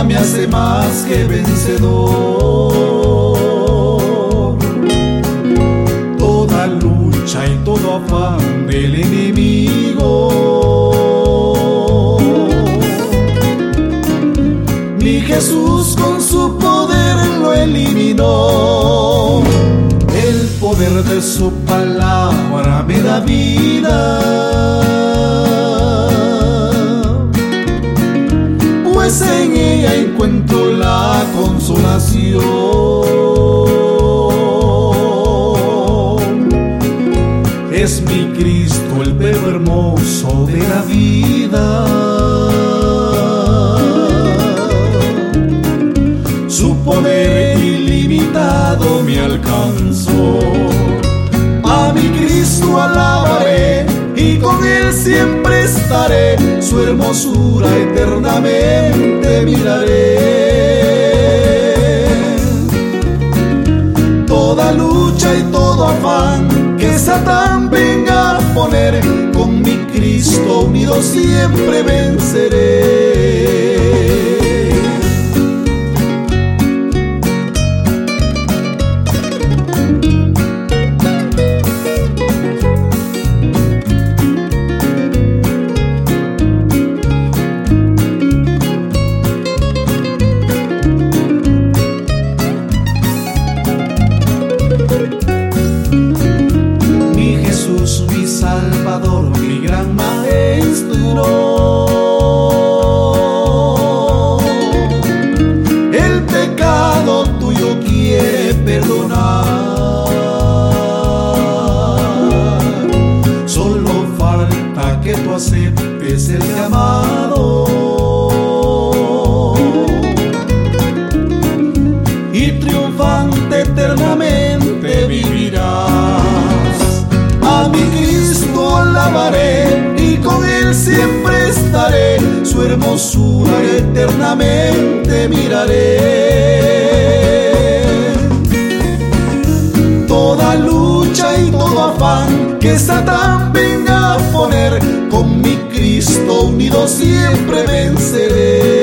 me hace más que vencedor. Toda lucha y todo afán del enemigo, mi Jesús con su poder lo eliminó. El poder de su palabra me da vida, pues en ella encuentro la consolación. Es mi Cristo el verbo hermoso de la vida, su poder ilimitado me alcanzó. A mi Cristo alabaré y con Él siempre estaré, su hermosura eternamente miraré. Toda lucha y todo afán que Satán venga a poner, con mi Cristo unido siempre venceré. Mi Salvador, mi gran Maestro, el pecado tuyo quiere perdonar. Solo falta que tú aceptes el llamado y triunfante eternamente vivirás. A mi Cristo alabaré y con Él siempre estaré, su hermosura eternamente miraré. Toda lucha y todo afán que Satán venga a poner, con mi Cristo unido siempre venceré.